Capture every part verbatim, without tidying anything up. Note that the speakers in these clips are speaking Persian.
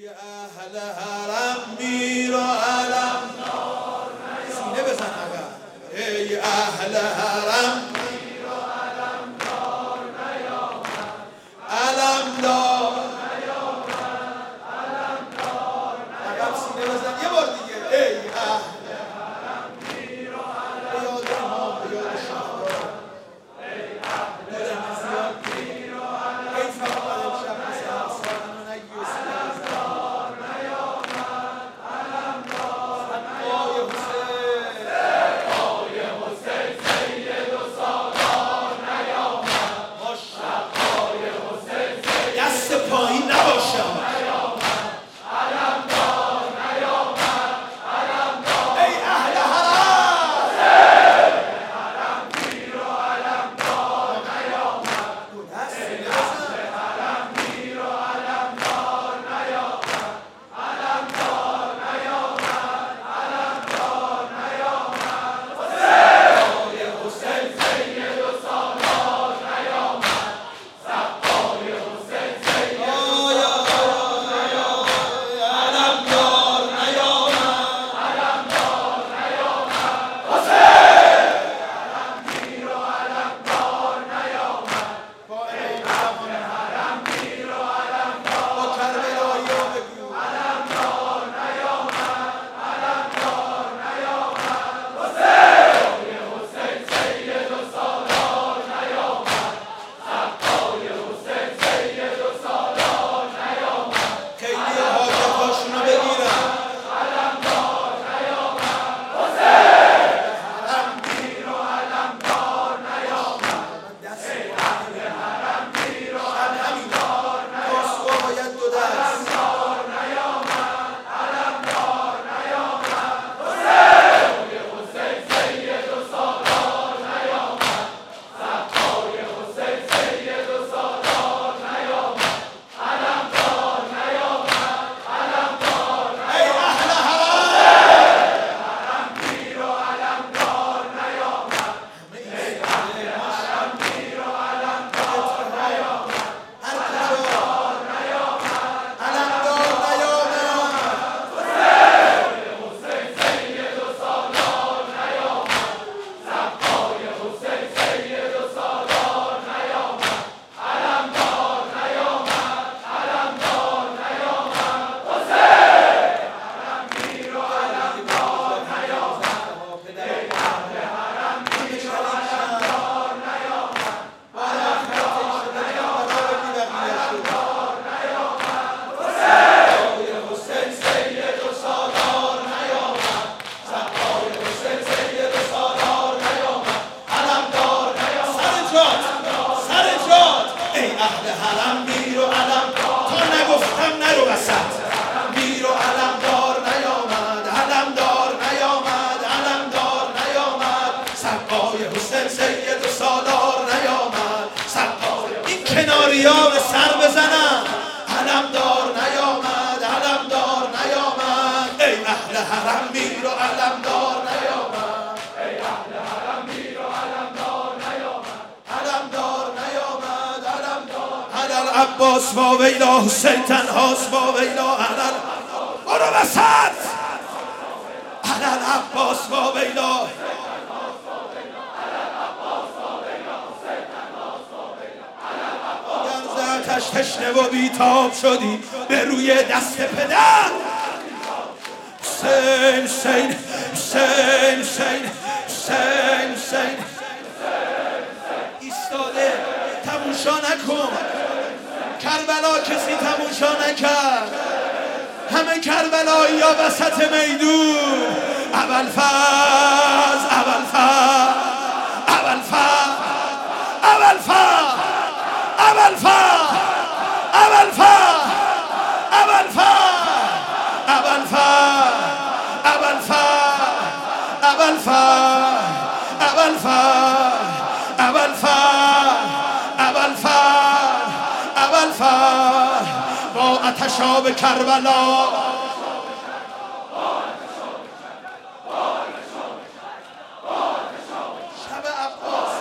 ای اهل حرم میر و علم سینه بزن اگر ای اهل حرم میر و علم دار نیامد علم دار نیامد علم دار نیامد سینه بزن یه بار دیگه ای اهل حرم میر و علم یاد امام به یاد شهدار ای اهل حرم میر و علم ای فقط امشب مثل سالن و نگیوسی پایین نباشه ای اهل حرم حرم میر و علم دار نیامد اهل حرم میر و علم دار نیامد علم دار نیامد علم دار نیامد سقای حسین سید و سالار نیامد سقای حسین سید کناریان سر بزنم علم دار نیامد علم دار نیامد ای اهل حرم میر و علم دار نیامد ای اهل حرم میر و علم دار نیامد علم دار نیامد علم دار علل عباس با ویلا حسین تنهاست با ویلا علل برو وسط علل عباس با ویلا آتش تشنه و بیتاب شدی به روی دست پدر حسین حسین حسین حسین حسین حسین ایستاده تماشا نکن کربلا کسی تماشا نکرد همه کربلایی ها وسط میدون ابوالفضل ابوالفضل ابوالفضل ابوالفضل ابوالفضل ابوالفضل ابوالفضل ابوالفضل ابوالفضل ابوالفضل ابوالفضل ابوالفضل ابوالفضل ابوالفضل با آتشاب کربلا شب عباس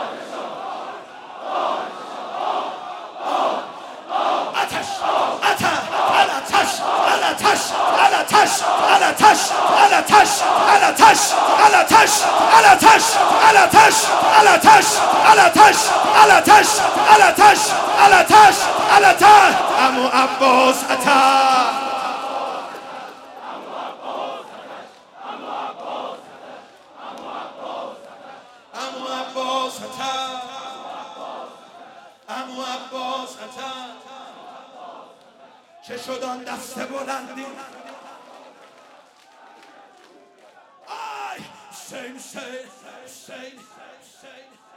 آتش آتش علتش علتش علتش علتش علتش علتش عمو عباس اتش عمو عباس اتش عمو عباس اتش چه شد آن دست بلندی آی حسین حسین حسین حسین